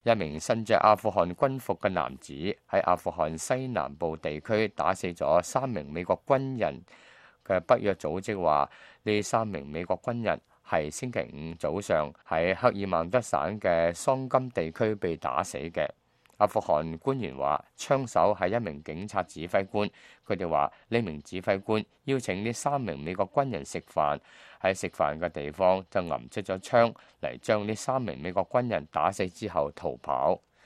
一名身着阿富汗軍服嘅男子喺阿富汗西南部地區打死咗3名美國軍人嘅北約組織話，呢3名美國軍人係星期五早上喺克爾曼德省嘅桑金地區被打死嘅。阿富汗官員話，槍手係一名警察指揮官。佢哋話呢名指揮官邀請呢3名美國軍人食飯，喺食飯嘅地方就揞出咗槍嚟將呢3名美國軍人打死之後逃跑。